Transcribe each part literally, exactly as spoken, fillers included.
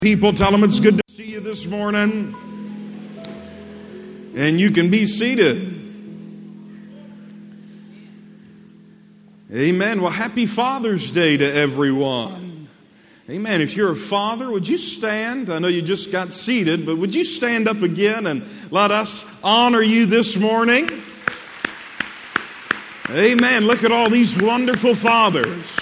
People, tell them it's good to see you this morning. And you can be seated. Amen. Well, happy Father's Day to everyone. Amen. If you're a father, would you stand? I know you just got seated, but would you stand up again and let us honor you this morning? Amen. Look at all these wonderful fathers.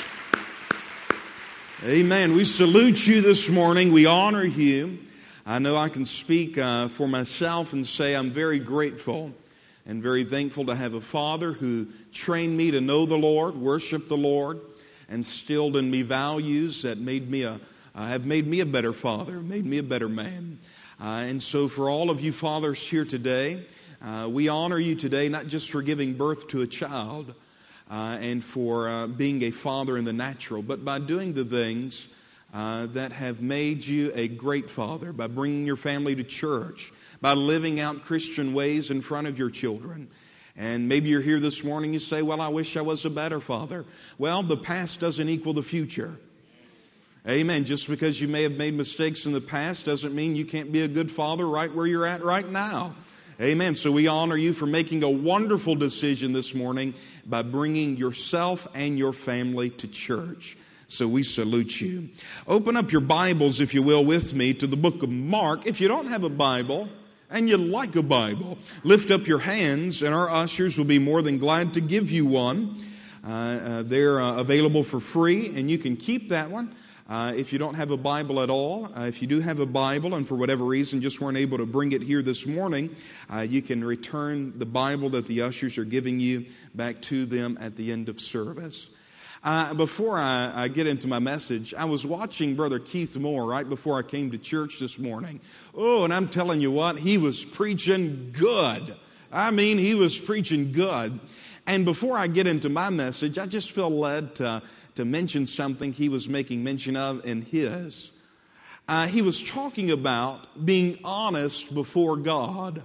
Amen. We salute you this morning. We honor you. I know I can speak uh, for myself and say I'm very grateful and very thankful to have a father who trained me to know the Lord, worship the Lord, and instilled in me values that made me a uh, have made me a better father, made me a better man. Uh, and so, for all of you fathers here today, uh, we honor you today, not just for giving birth to a child. Uh, and for uh, being a father in the natural, but by doing the things uh, that have made you a great father, by bringing your family to church, by living out Christian ways in front of your children. And maybe you're here this morning, you say, well, I wish I was a better father. Well, the past doesn't equal the future. Amen. Just because you may have made mistakes in the past doesn't mean you can't be a good father right where you're at right now. Amen. So we honor you for making a wonderful decision this morning by bringing yourself and your family to church. So we salute you. Open up your Bibles, if you will, with me to the book of Mark. If you don't have a Bible and you like a Bible, lift up your hands and our ushers will be more than glad to give you one. Uh, uh, they're uh, available for free and you can keep that one. Uh, if you don't have a Bible at all, uh, if you do have a Bible and for whatever reason just weren't able to bring it here this morning, uh, you can return the Bible that the ushers are giving you back to them at the end of service. Uh, before I, I get into my message, I was watching Brother Keith Moore right before I came to church this morning. Oh, and I'm telling you what, he was preaching good. I mean, he was preaching good. And before I get into my message, I just feel led to... to mention something he was making mention of in his. Uh, he was talking about being honest before God.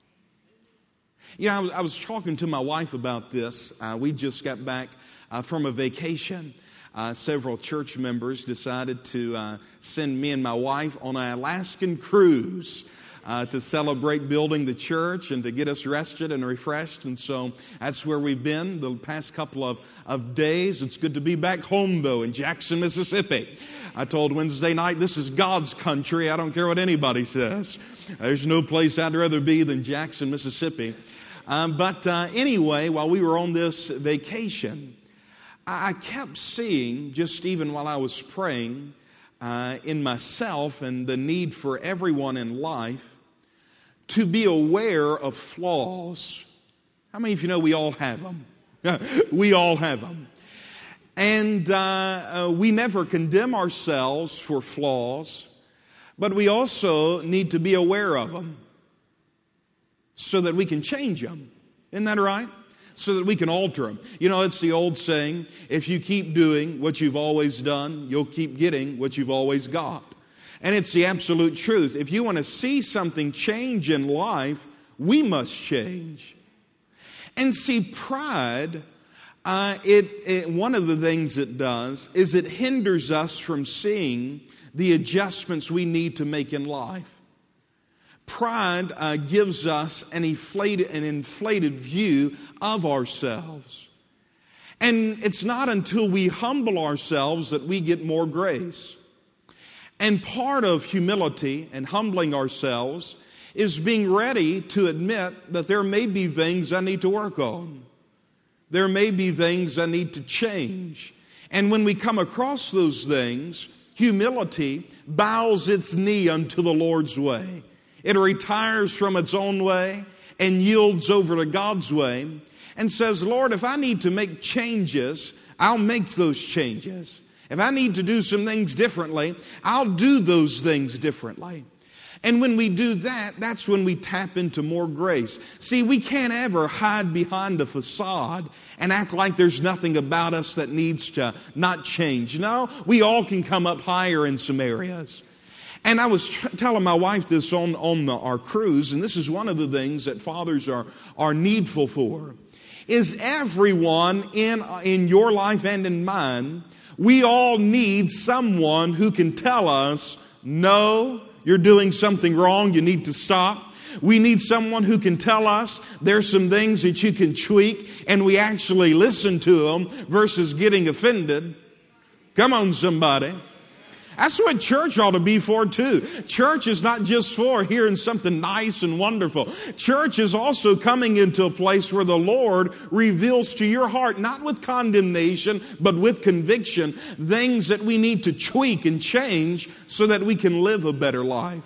You know, I was, I was talking to my wife about this. Uh, we just got back uh, from a vacation. Uh, several church members decided to uh, send me and my wife on an Alaskan cruise. Uh, to celebrate building the church and to get us rested and refreshed. And so that's where we've been the past couple of, of days. It's good to be back home, though, in Jackson, Mississippi. I told Wednesday night, this is God's country. I don't care what anybody says. There's no place I'd rather be than Jackson, Mississippi. Um, but uh, anyway, while we were on this vacation, I kept seeing, just even while I was praying, uh, in myself and the need for everyone in life to be aware of flaws. How many of you know we all have them? We all have them. And uh, uh, we never condemn ourselves for flaws, but we also need to be aware of them so that we can change them. Isn't that right? So that we can alter them. You know, it's the old saying, if you keep doing what you've always done, you'll keep getting what you've always got. And it's the absolute truth. If you want to see something change in life, we must change. And see, pride, uh, it, it one of the things it does is it hinders us from seeing the adjustments we need to make in life. Pride uh, gives us an inflated, an inflated view of ourselves. And it's not until we humble ourselves that we get more grace. And part of humility and humbling ourselves is being ready to admit that there may be things I need to work on. There may be things I need to change. And when we come across those things, humility bows its knee unto the Lord's way. It retires from its own way and yields over to God's way and says, Lord, if I need to make changes, I'll make those changes. If I need to do some things differently, I'll do those things differently. And when we do that, that's when we tap into more grace. See, we can't ever hide behind a facade and act like there's nothing about us that needs to not change. No, we all can come up higher in some areas. And I was tr- telling my wife this on, on the, our cruise, and this is one of the things that fathers are, are needful for, is everyone in, in your life and in mine, we all need someone who can tell us no, you're doing something wrong, you need to stop. We need someone who can tell us there's some things that you can tweak, and we actually listen to them versus getting offended. Come on, somebody. That's what church ought to be for too. Church is not just for hearing something nice and wonderful. Church is also coming into a place where the Lord reveals to your heart, not with condemnation, but with conviction, things that we need to tweak and change so that we can live a better life.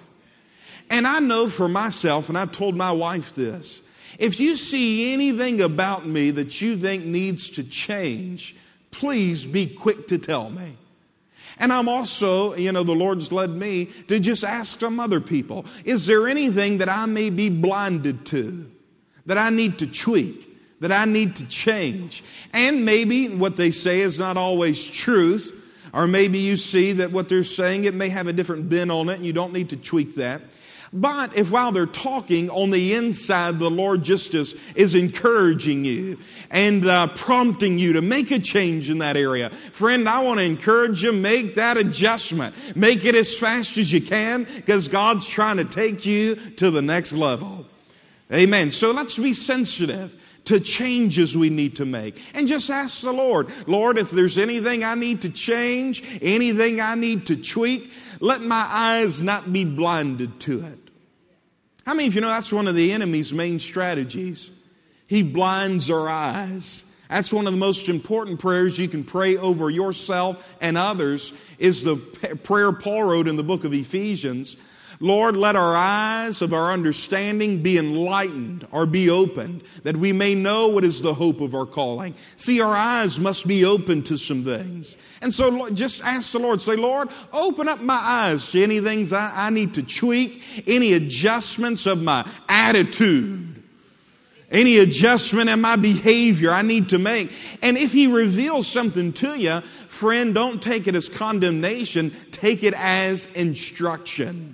And I know for myself, and I told my wife this, if you see anything about me that you think needs to change, please be quick to tell me. And I'm also, you know, the Lord's led me to just ask some other people, is there anything that I may be blinded to, that I need to tweak, that I need to change? And maybe what they say is not always truth, or maybe you see that what they're saying, it may have a different bent on it, and you don't need to tweak that. But if while they're talking on the inside, the Lord just is, is encouraging you and uh, prompting you to make a change in that area. Friend, I want to encourage you, make that adjustment. Make it as fast as you can, because God's trying to take you to the next level. Amen. So let's be sensitive to changes we need to make. And just ask the Lord, Lord, if there's anything I need to change, anything I need to tweak, let my eyes not be blinded to it. How many of you know that's one of the enemy's main strategies? He blinds our eyes. That's one of the most important prayers you can pray over yourself and others, is the prayer Paul wrote in the book of Ephesians. Lord, let our eyes of our understanding be enlightened or be opened, that we may know what is the hope of our calling. See, our eyes must be open to some things. And so just ask the Lord, say, Lord, open up my eyes to any things I, I need to tweak, any adjustments of my attitude, any adjustment in my behavior I need to make. And if He reveals something to you, friend, don't take it as condemnation, take it as instruction.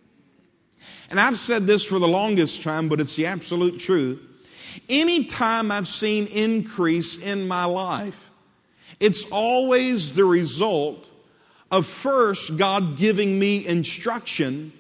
And I've said this for the longest time, but it's the absolute truth. Anytime I've seen increase in my life, it's always the result of first God giving me instruction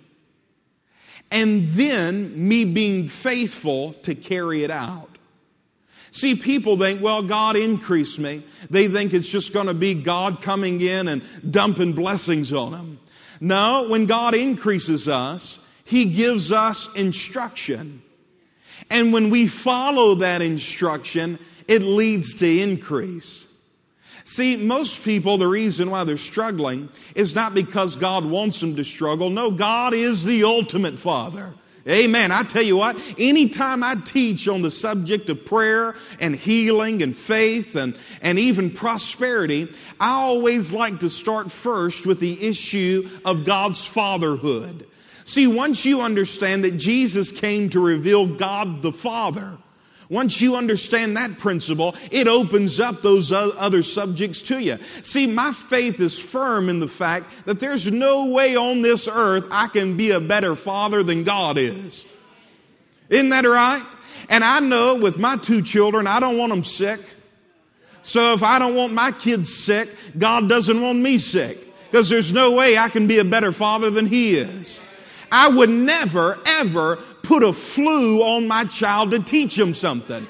and then me being faithful to carry it out. See, people think, well, God increased me. They think it's just going to be God coming in and dumping blessings on them. No, when God increases us, He gives us instruction. And when we follow that instruction, it leads to increase. See, most people, the reason why they're struggling is not because God wants them to struggle. No, God is the ultimate Father. Amen. I tell you what, anytime I teach on the subject of prayer and healing and faith and, and even prosperity, I always like to start first with the issue of God's fatherhood. See, once you understand that Jesus came to reveal God the Father, once you understand that principle, it opens up those other subjects to you. See, my faith is firm in the fact that there's no way on this earth I can be a better father than God is. Isn't that right? And I know with my two children, I don't want them sick. So if I don't want my kids sick, God doesn't want me sick. Because there's no way I can be a better father than He is. I would never, ever put a flu on my child to teach him something.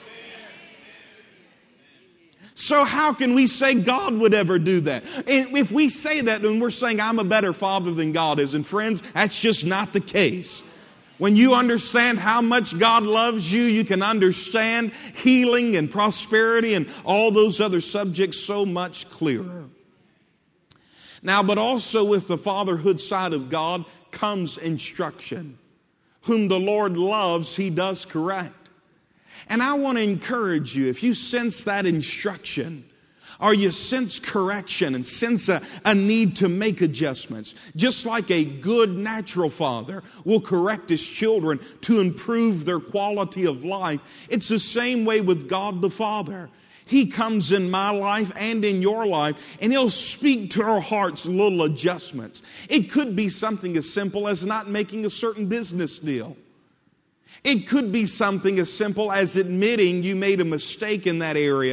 So how can we say God would ever do that? And if we say that, then we're saying I'm a better father than God is. And friends, that's just not the case. When you understand how much God loves you, you can understand healing and prosperity and all those other subjects so much clearer. Now, but also with the fatherhood side of God comes instruction. Whom the Lord loves, He does correct. And I want to encourage you, if you sense that instruction, or you sense correction and sense a, a need to make adjustments, just like a good natural father will correct his children to improve their quality of life, it's the same way with God the Father. He comes in my life and in your life, and He'll speak to our hearts little adjustments. It could be something as simple as not making a certain business deal. It could be something as simple as admitting you made a mistake in that area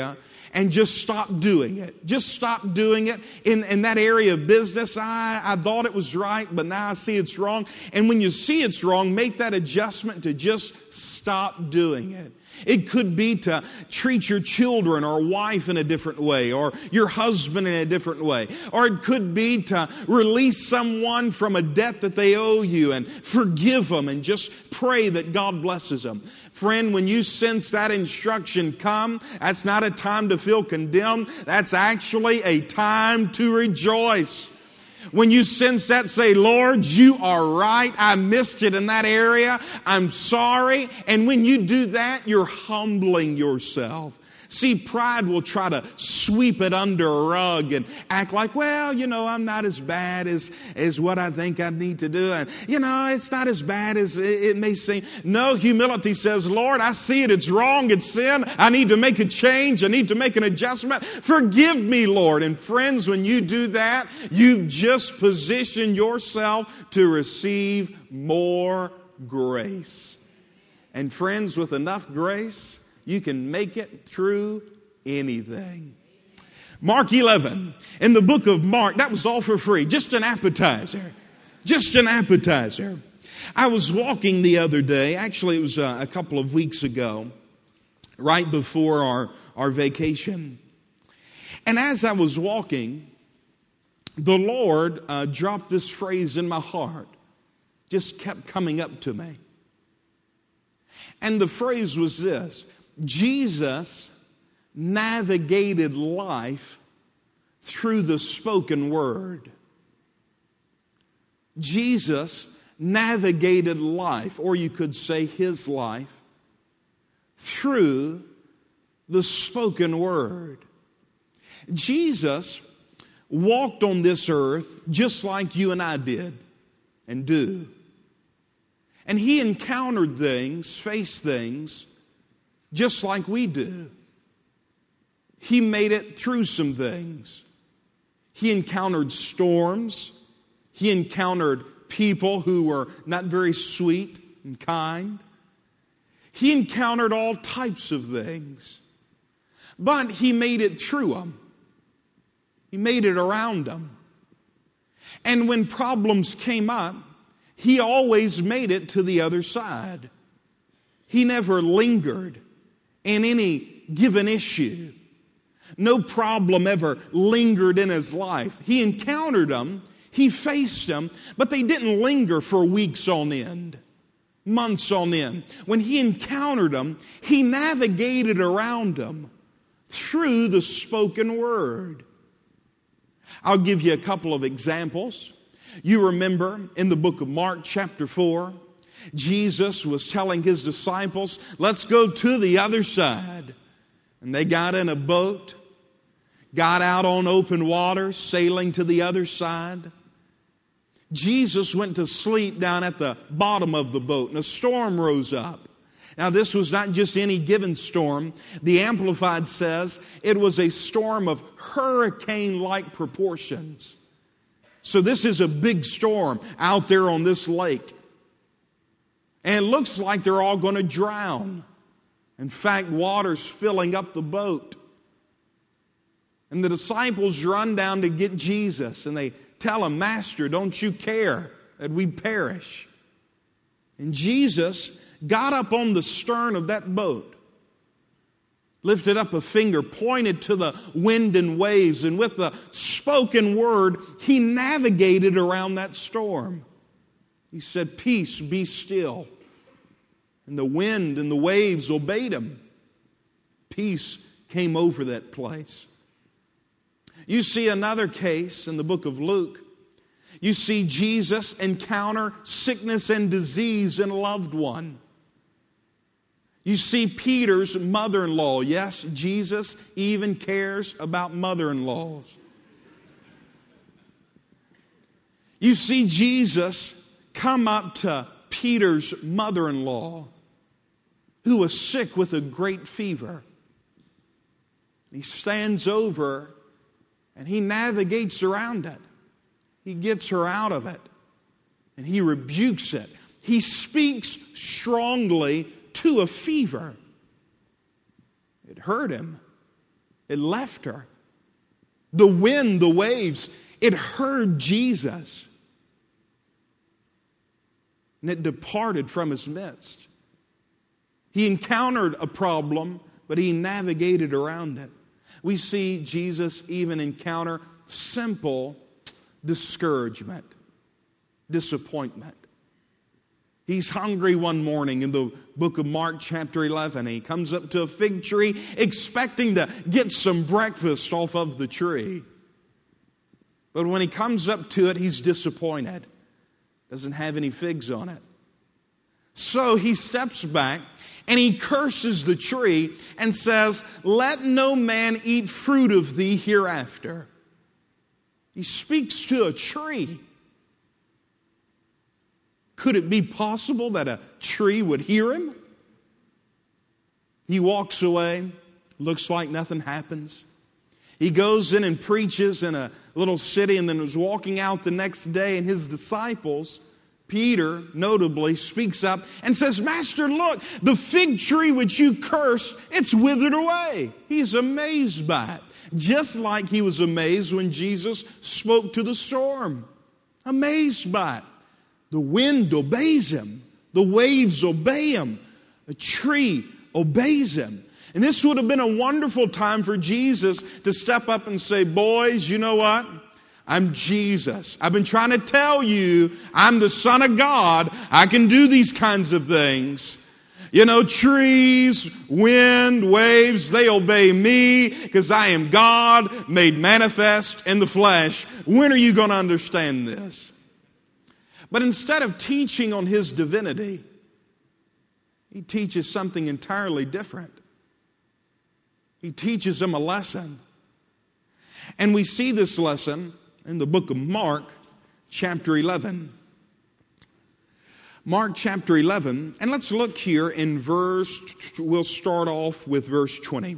and just stop doing it. Just stop doing it. In, in that area of business, I, I thought it was right, but now I see it's wrong. And when you see it's wrong, make that adjustment to just stop doing it. It could be to treat your children or wife in a different way, or your husband in a different way. Or it could be to release someone from a debt that they owe you and forgive them and just pray that God blesses them. Friend, when you sense that instruction come, that's not a time to feel condemned. That's actually a time to rejoice. When you sense that, say, Lord, you are right. I missed it in that area. I'm sorry. And when you do that, you're humbling yourself. See, pride will try to sweep it under a rug and act like, well, you know, I'm not as bad as, as what I think I need to do. And, you know, it's not as bad as it, it may seem. No, humility says, Lord, I see it. It's wrong. It's sin. I need to make a change. I need to make an adjustment. Forgive me, Lord. And friends, when you do that, you just position yourself to receive more grace. And friends, with enough grace, you can make it through anything. Mark eleven, in the book of Mark, that was all for free. Just an appetizer. Just an appetizer. I was walking the other day, actually it was a, a couple of weeks ago, right before our, our vacation. And as I was walking, the Lord uh, dropped this phrase in my heart. Just kept coming up to me. And the phrase was this: Jesus navigated life through the spoken word. Jesus navigated life, or you could say his life, through the spoken word. Jesus walked on this earth just like you and I did and do. And he encountered things, faced things, just like we do. He made it through some things. He encountered storms. He encountered people who were not very sweet and kind. He encountered all types of things. But he made it through them. He made it around them. And when problems came up, he always made it to the other side. He never lingered in any given issue. No problem ever lingered in his life. He encountered them, he faced them, but they didn't linger for weeks on end, months on end. When he encountered them, he navigated around them through the spoken word. I'll give you a couple of examples. You remember in the book of Mark chapter four, Jesus was telling his disciples, let's go to the other side. And they got in a boat, got out on open water, sailing to the other side. Jesus went to sleep down at the bottom of the boat, and a storm rose up. Now, this was not just any given storm. The Amplified says it was a storm of hurricane-like proportions. So this is a big storm out there on this lake. And it looks like they're all going to drown. In fact, water's filling up the boat. And the disciples run down to get Jesus, and they tell him, Master, don't you care that we perish? And Jesus got up on the stern of that boat, lifted up a finger, pointed to the wind and waves, and with the spoken word, he navigated around that storm. He said, peace, be still. And the wind and the waves obeyed him. Peace came over that place. You see another case in the book of Luke. You see Jesus encounter sickness and disease in a loved one. You see Peter's mother-in-law. Yes, Jesus even cares about mother-in-laws. You see Jesus come up to Peter's mother-in-law, who was sick with a great fever. He stands over and he navigates around it. He gets her out of it. And he rebukes it. He speaks strongly to a fever. It hurt him. It left her. The wind, the waves, it heard Jesus. And it departed from his midst. He encountered a problem, but he navigated around it. We see Jesus even encounter simple discouragement, disappointment. He's hungry one morning in the book of Mark chapter eleven. He comes up to a fig tree expecting to get some breakfast off of the tree. But when he comes up to it, he's disappointed. Doesn't have any figs on it. So he steps back and he curses the tree and says, "Let no man eat fruit of thee hereafter." He speaks to a tree. Could it be possible that a tree would hear him? He walks away, looks like nothing happens. He goes in and preaches in a little city and then was walking out the next day, and his disciples, Peter notably, speaks up and says, "Master, look, the fig tree which you cursed, it's withered away." He's amazed by it, just like he was amazed when Jesus spoke to the storm. Amazed by it. The wind obeys him. The waves obey him. A tree obeys him. And this would have been a wonderful time for Jesus to step up and say, "Boys, you know what? I'm Jesus. I've been trying to tell you I'm the Son of God. I can do these kinds of things. You know, trees, wind, waves, they obey me because I am God made manifest in the flesh. When are you going to understand this?" But instead of teaching on his divinity, he teaches something entirely different. He teaches them a lesson. And we see this lesson in the book of Mark, chapter eleven. Mark chapter eleven, and let's look here in verse, we'll start off with verse twenty.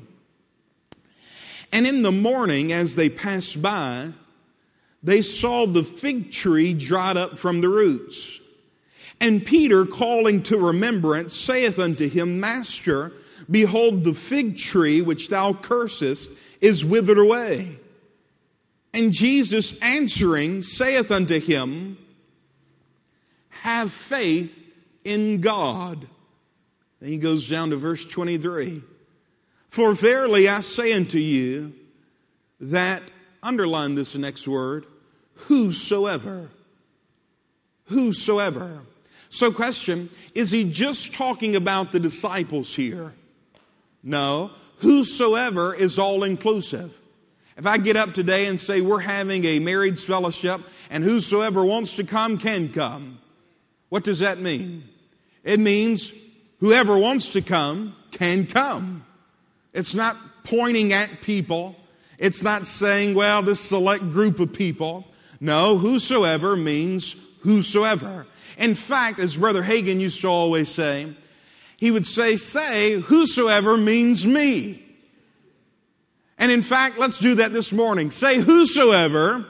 "And in the morning, as they passed by, they saw the fig tree dried up from the roots. And Peter, calling to remembrance, saith unto him, Master, behold, the fig tree which thou cursest is withered away. And Jesus answering saith unto him, Have faith in God." Then he goes down to verse twenty-three. "For verily I say unto you that," underline this next word, "whosoever." Whosoever. So question, is he just talking about the disciples here? No. Whosoever is all inclusive. If I get up today and say we're having a marriage fellowship and whosoever wants to come can come, what does that mean? It means whoever wants to come can come. It's not pointing at people. It's not saying, well, this select group of people. No, whosoever means whosoever. In fact, as Brother Hagin used to always say, he would say, say, whosoever means me. And in fact, let's do that this morning. Say, whosoever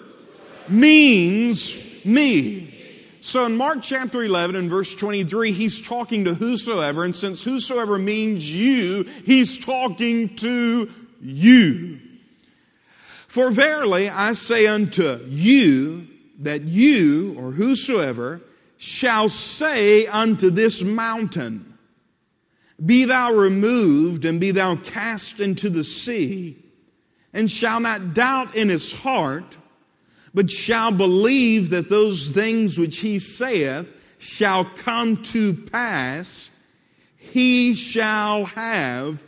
means me. So in Mark chapter eleven and verse twenty-three, he's talking to whosoever. And since whosoever means you, he's talking to you. For verily I say unto you that you, or whosoever, shall say unto this mountain, Be thou removed and be thou cast into the sea, and shall not doubt in his heart, but shall believe that those things which he saith shall come to pass, he shall have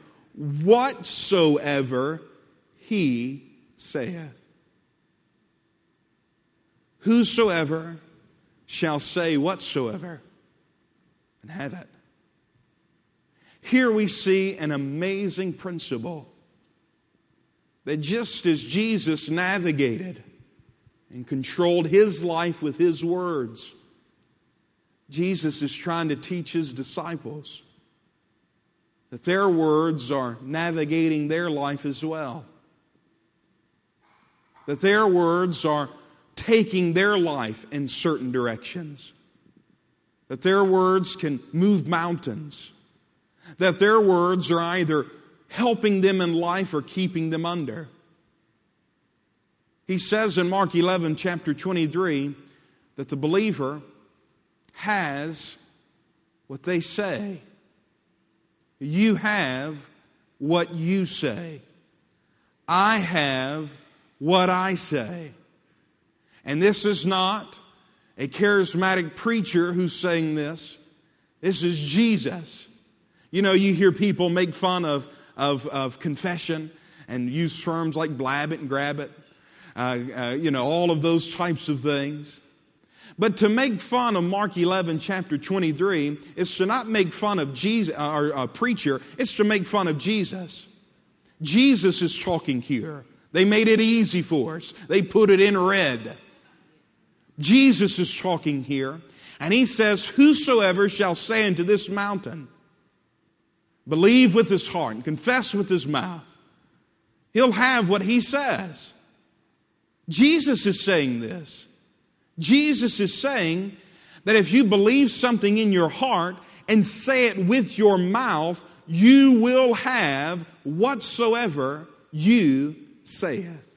whatsoever he saith. Whosoever shall say whatsoever and have it. Here we see an amazing principle that just as Jesus navigated and controlled his life with his words, Jesus is trying to teach his disciples that their words are navigating their life as well. That their words are taking their life in certain directions. That their words can move mountains. That their words are either helping them in life or keeping them under. He says in Mark eleven, chapter twenty-three, that the believer has what they say. You have what you say. I have what I say. And this is not a charismatic preacher who's saying this. This is Jesus. You know, you hear people make fun of, of, of confession and use terms like blab it and grab it. Uh, uh, you know, all of those types of things. But to make fun of Mark eleven, chapter twenty-three, is to not make fun of Jesus or a preacher. It's to make fun of Jesus. Jesus is talking here. They made it easy for us. They put it in red. Jesus is talking here, and he says, "Whosoever shall say unto this mountain, believe with his heart and confess with his mouth, he'll have what he says." Jesus is saying this. Jesus is saying that if you believe something in your heart and say it with your mouth, you will have whatsoever you saith.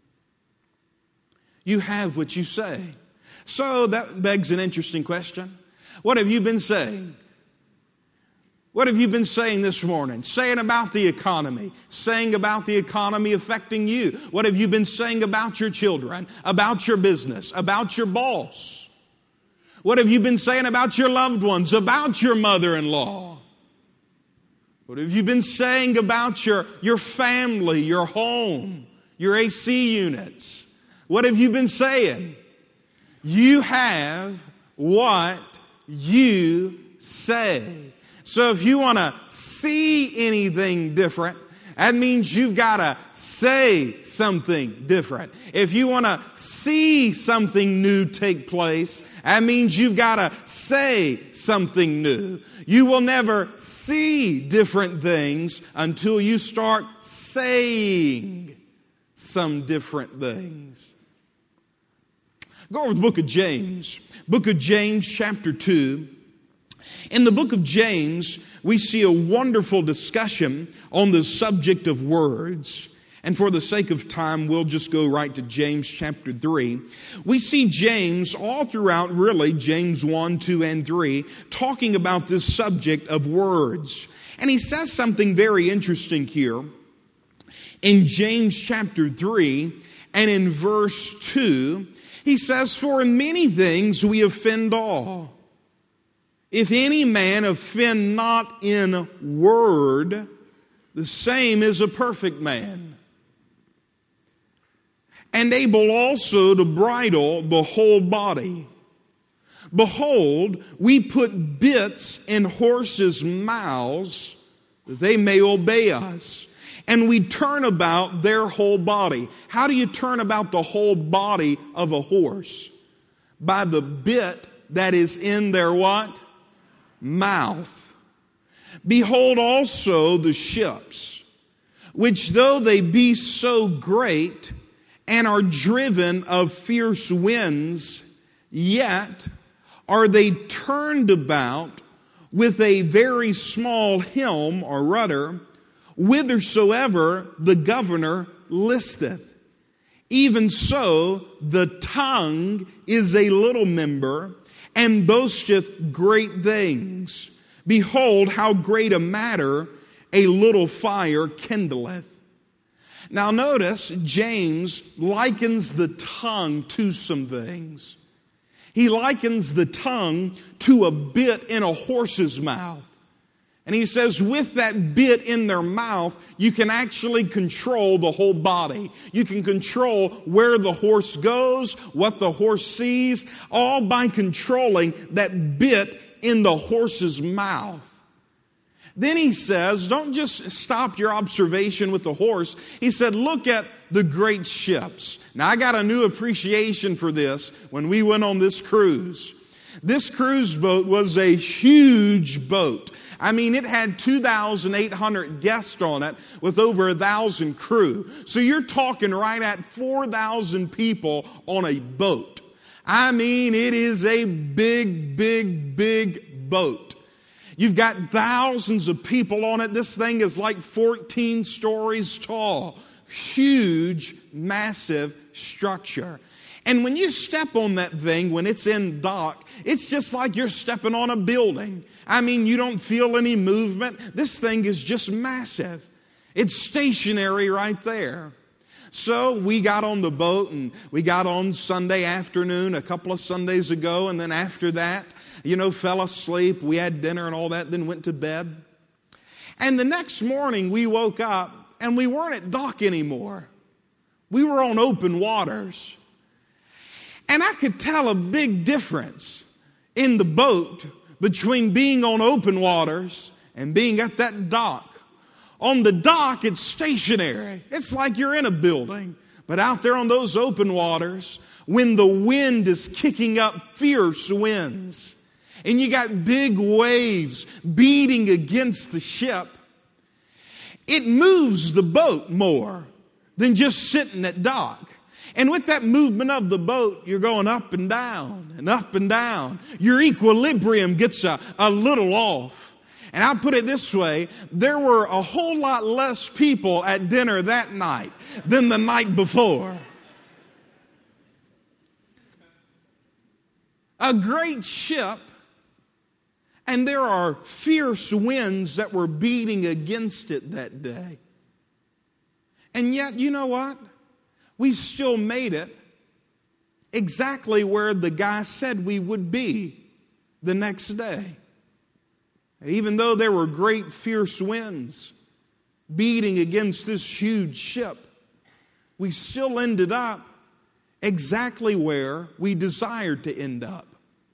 You have what you say. So that begs an interesting question. What have you been saying? What have you been saying this morning? Saying about the economy. Saying about the economy affecting you. What have you been saying about your children? About your business? About your boss? What have you been saying about your loved ones? About your mother-in-law? What have you been saying about your, your family, your home, your A C units? What have you been saying? You have what you say. So if you want to see anything different, that means you've got to say something different. If you want to see something new take place, that means you've got to say something new. You will never see different things until you start saying some different things. Go over the book of James. Book of James, chapter two. In the book of James, we see a wonderful discussion on the subject of words. And for the sake of time, we'll just go right to James chapter three. We see James all throughout, really, James one, two, and three, talking about this subject of words. And he says something very interesting here. In James chapter three and in verse two, he says, "For in many things we offend all. If any man offend not in word, the same is a perfect man, and able also to bridle the whole body. Behold, we put bits in horses' mouths, that they may obey us, and we turn about their whole body." How do you turn about the whole body of a horse? By the bit that is in their what? Mouth. "Behold also the ships, which though they be so great, and are driven of fierce winds, yet are they turned about with a very small helm or rudder, whithersoever the governor listeth. Even so, the tongue is a little member, and boasteth great things. Behold, how great a matter a little fire kindleth." Now notice, James likens the tongue to some things. He likens the tongue to a bit in a horse's mouth. And he says, with that bit in their mouth, you can actually control the whole body. You can control where the horse goes, what the horse sees, all by controlling that bit in the horse's mouth. Then he says, don't just stop your observation with the horse. He said, look at the great ships. Now, I got a new appreciation for this when we went on this cruise. This cruise boat was a huge boat. I mean, it had two thousand eight hundred guests on it with over a thousand crew. So you're talking right at four thousand people on a boat. I mean, it is a big, big, big boat. You've got thousands of people on it. This thing is like fourteen stories tall. Huge, massive structure. And when you step on that thing, when it's in dock, it's just like you're stepping on a building. I mean, you don't feel any movement. This thing is just massive. It's stationary right there. So we got on the boat, and we got on Sunday afternoon a couple of Sundays ago, and then after that, you know, fell asleep. We had dinner and all that, then went to bed. And the next morning we woke up, and we weren't at dock anymore. We were on open waters. And I could tell a big difference in the boat between being on open waters and being at that dock. On the dock, it's stationary. It's like you're in a building. But out there on those open waters, when the wind is kicking up fierce winds, and you got big waves beating against the ship, it moves the boat more than just sitting at dock. And with that movement of the boat, you're going up and down and up and down. Your equilibrium gets a, a little off. And I'll put it this way, there were a whole lot less people at dinner that night than the night before. A great ship, and there are fierce winds that were beating against it that day. And yet, you know what? We still made it exactly where the guy said we would be the next day. And even though there were great fierce winds beating against this huge ship, we still ended up exactly where we desired to end up.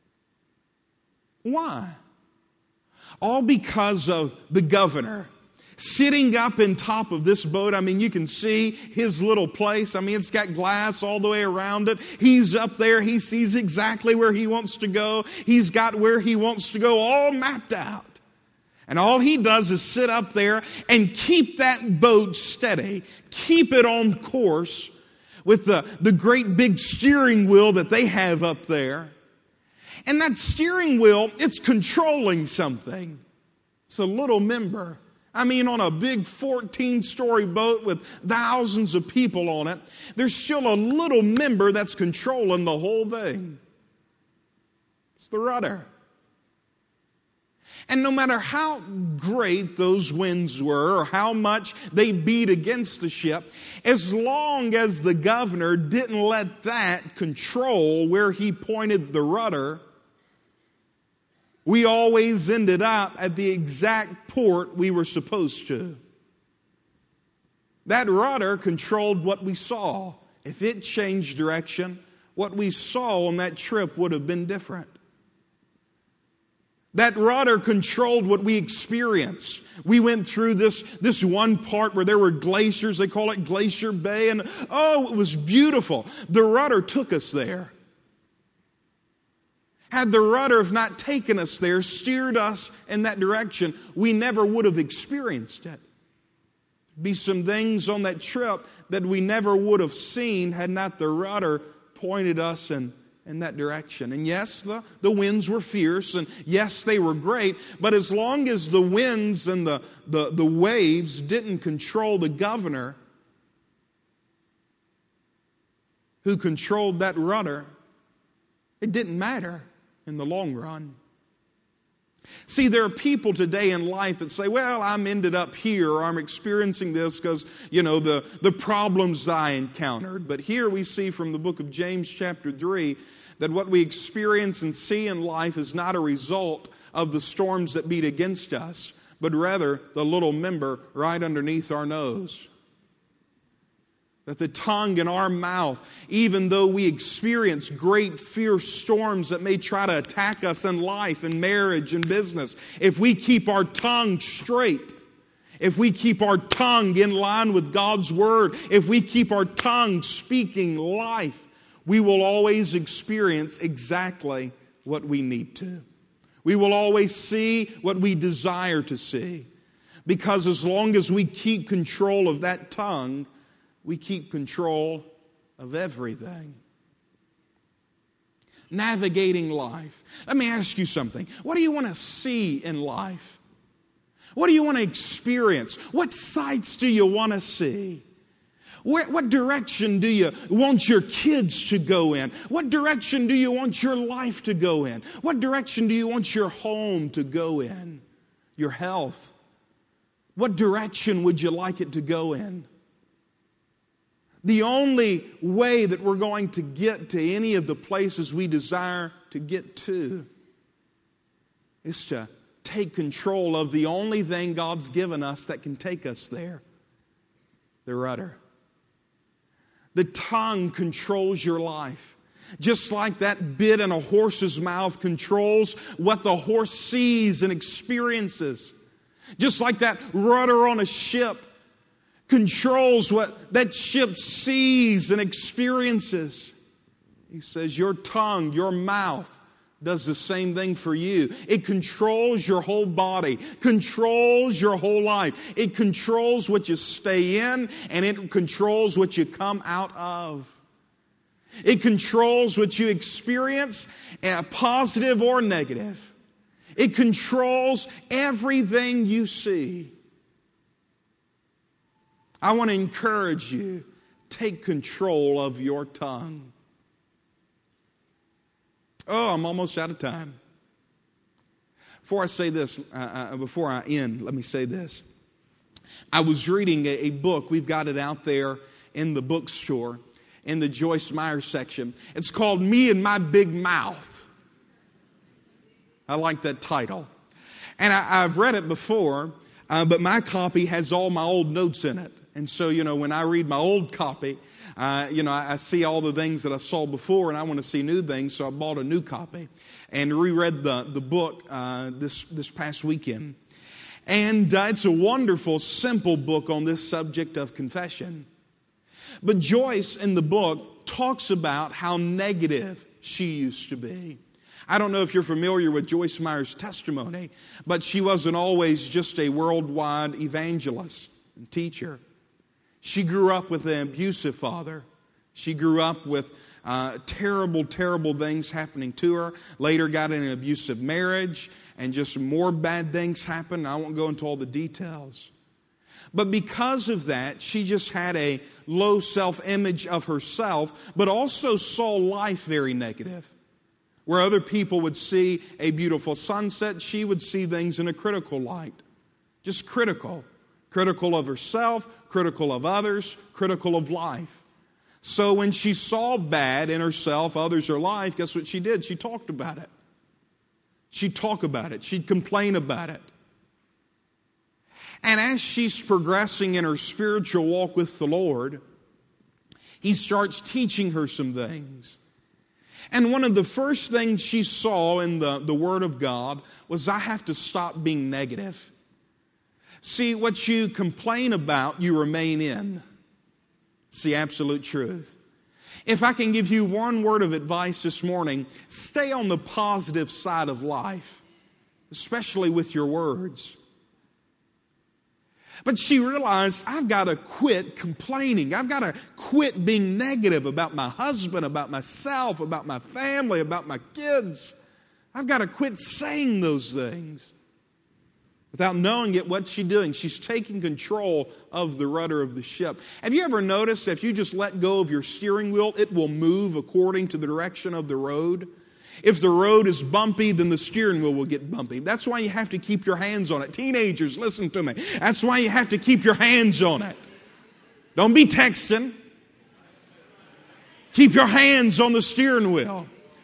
Why? All because of the governor sitting up in top of this boat. I mean, you can see his little place. I mean, it's got glass all the way around it. He's up there. He sees exactly where he wants to go. He's got where he wants to go all mapped out. And all he does is sit up there and keep that boat steady, keep it on course with the, the great big steering wheel that they have up there. And that steering wheel, it's controlling something. It's a little member. I mean, on a big fourteen-story boat with thousands of people on it, there's still a little member that's controlling the whole thing. It's the rudder. And no matter how great those winds were or how much they beat against the ship, as long as the governor didn't let that control where he pointed the rudder, we always ended up at the exact port we were supposed to. That rudder controlled what we saw. If it changed direction, what we saw on that trip would have been different. That rudder controlled what we experienced. We went through this, this one part where there were glaciers. They call it Glacier Bay. And oh, it was beautiful. The rudder took us there. Had the rudder have not taken us there, steered us in that direction, we never would have experienced it. Be some things on that trip that we never would have seen had not the rudder pointed us in, in that direction. And yes, the, the winds were fierce, and yes, they were great, but as long as the winds and the, the, the waves didn't control the governor who controlled that rudder, it didn't matter in the long run. See, there are people today in life that say, well, I'm ended up here, or I'm experiencing this because, you know, the, the problems that I encountered. But here we see from the book of James chapter three that what we experience and see in life is not a result of the storms that beat against us, but rather the little member right underneath our nose. That the tongue in our mouth, even though we experience great fierce storms that may try to attack us in life, in marriage, and business, if we keep our tongue straight, if we keep our tongue in line with God's Word, if we keep our tongue speaking life, we will always experience exactly what we need to. We will always see what we desire to see. Because as long as we keep control of that tongue, we keep control of everything. navigating life. Let me ask you something. What do you want to see in life? What do you want to experience? What sights do you want to see? Where, what direction do you want your kids to go in? What direction do you want your life to go in? What direction do you want your home to go in? Your health? What direction would you like it to go in? The only way that we're going to get to any of the places we desire to get to is to take control of the only thing God's given us that can take us there, the rudder. The tongue controls your life. Just like that bit in a horse's mouth controls what the horse sees and experiences. Just like that rudder on a ship controls what that ship sees and experiences. He says your tongue, your mouth, does the same thing for you. It controls your whole body, controls your whole life. It controls what you stay in, and it controls what you come out of. It controls what you experience, positive or negative. It controls everything you see. I want to encourage you, take control of your tongue. Oh, I'm almost out of time. Before I say this, uh, uh, before I end, let me say this. I was reading a, a book. We've got it out there in the bookstore, in the Joyce Meyer section. It's called Me and My Big Mouth. I like that title. And I, I've read it before, uh, but my copy has all my old notes in it. And so, you know, when I read my old copy, uh, you know, I, I see all the things that I saw before, and I want to see new things, so I bought a new copy and reread the, the book uh, this, this past weekend. And uh, it's a wonderful, simple book on this subject of confession. But Joyce, in the book, talks about how negative she used to be. I don't know if you're familiar with Joyce Meyer's testimony, but she wasn't always just a worldwide evangelist and teacher. She grew up with an abusive father. She grew up with uh, terrible, terrible things happening to her. Later got in an abusive marriage, and just more bad things happened. I won't go into all the details. But because of that, she just had a low self-image of herself, but also saw life very negative. Where other people would see a beautiful sunset, she would see things in a critical light. Just critical. Critical of herself, critical of others, critical of life. So when she saw bad in herself, others, or life, guess what she did? She talked about it. She'd talk about it. She'd complain about it. And as she's progressing in her spiritual walk with the Lord, He starts teaching her some things. And one of the first things she saw in the, the Word of God was, I have to stop being negative. See, what you complain about, you remain in. It's the absolute truth. If I can give you one word of advice this morning, stay on the positive side of life, especially with your words. But she realized, I've got to quit complaining. I've got to quit being negative about my husband, about myself, about my family, about my kids. I've got to quit saying those things. Without knowing it, what's she doing? She's taking control of the rudder of the ship. Have you ever noticed that if you just let go of your steering wheel, it will move according to the direction of the road? If the road is bumpy, then the steering wheel will get bumpy. That's why you have to keep your hands on it. Teenagers, listen to me. That's why you have to keep your hands on it. Don't be texting. Keep your hands on the steering wheel.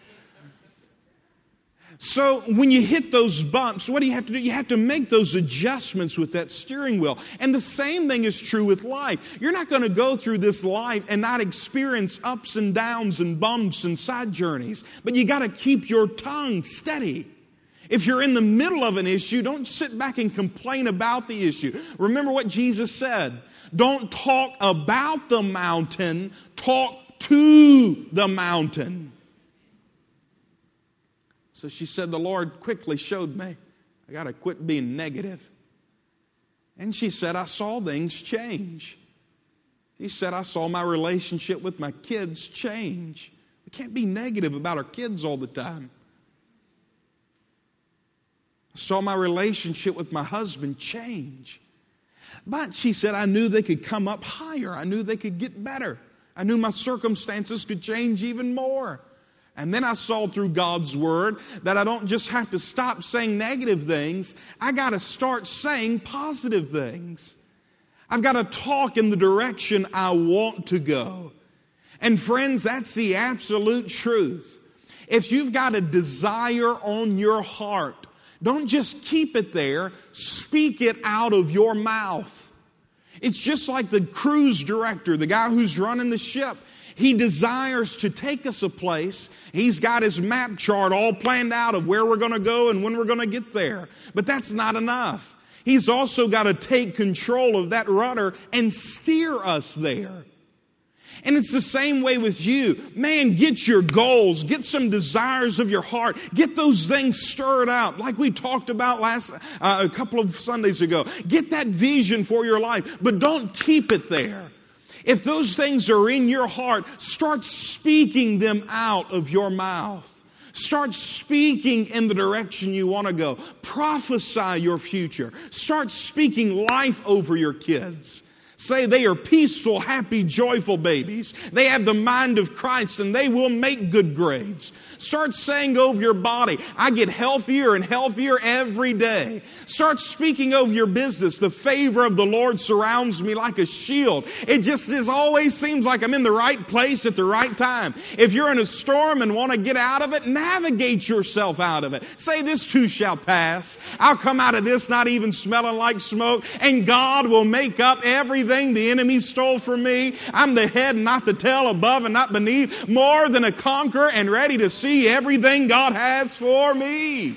So when you hit those bumps, what do you have to do? You have to make those adjustments with that steering wheel. And the same thing is true with life. You're not going to go through this life and not experience ups and downs and bumps and side journeys. But you got to keep your tongue steady. If you're in the middle of an issue, don't sit back and complain about the issue. Remember what Jesus said. Don't talk about the mountain, talk to the mountain. So she said, the Lord quickly showed me, I got to quit being negative. And she said, I saw things change. She said, I saw my relationship with my kids change We can't be negative about our kids all the time. I saw my relationship with my husband change. But she said, I knew they could come up higher. I knew they could get better. I knew my circumstances could change even more. And then I saw through God's Word that I don't just have to stop saying negative things. I got to start saying positive things. I've got to talk in the direction I want to go. And friends, that's the absolute truth. If you've got a desire on your heart, don't just keep it there. Speak it out of your mouth. It's just like the cruise director, the guy who's running the ship. He desires to take us a place. He's got his map chart all planned out of where we're going to go and when we're going to get there. But that's not enough. He's also got to take control of that rudder and steer us there. And it's the same way with you. Man, get your goals. Get some desires of your heart. Get those things stirred out like we talked about last uh, a couple of Sundays ago. Get that vision for your life, but don't keep it there. If those things are in your heart, start speaking them out of your mouth. Start speaking in the direction you want to go. Prophesy your future. Start speaking life over your kids. Say they are peaceful, happy, joyful babies. They have the mind of Christ and they will make good grades. Start saying over your body, I get healthier and healthier every day. Start speaking over your business. The favor of the Lord surrounds me like a shield. It just is always seems like I'm in the right place at the right time. If you're in a storm and want to get out of it, navigate yourself out of it. Say this too shall pass. I'll come out of this not even smelling like smoke, and God will make up everything the enemy stole from me. I'm the head, not the tail, above and not beneath, more than a conqueror and ready to see everything God has for me.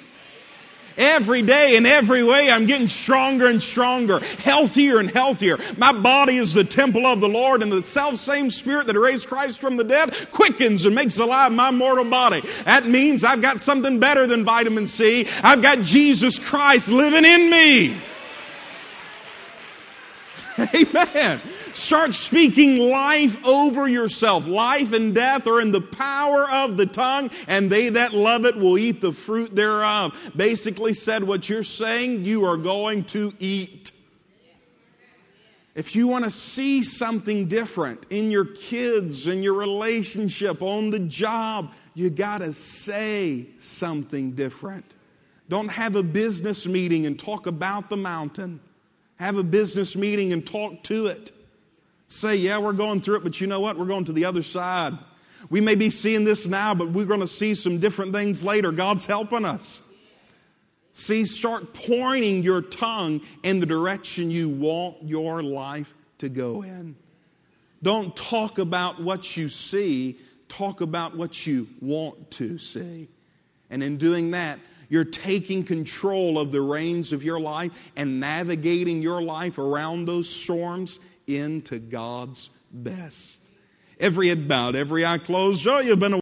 Every day in every way, I'm getting stronger and stronger, healthier and healthier. My body is the temple of the Lord, and the self-same Spirit that raised Christ from the dead quickens and makes alive my mortal body. That means I've got something better than vitamin C. I've got Jesus Christ living in me. Amen. Start speaking life over yourself. Life and death are in the power of the tongue, and they that love it will eat the fruit thereof. Basically said, what you're saying, you are going to eat. If you want to see something different in your kids, in your relationship, on the job, you got to say something different. Don't have a business meeting and talk about the mountain. Have a business meeting and talk to it. Say, yeah, we're going through it, but you know what? We're going to the other side. We may be seeing this now, but we're going to see some different things later. God's helping us. See, start pointing your tongue in the direction you want your life to go in. Don't talk about what you see. Talk about what you want to see. And in doing that, you're taking control of the reins of your life and navigating your life around those storms into God's best. Every head bowed, every eye closed. Oh, you've been a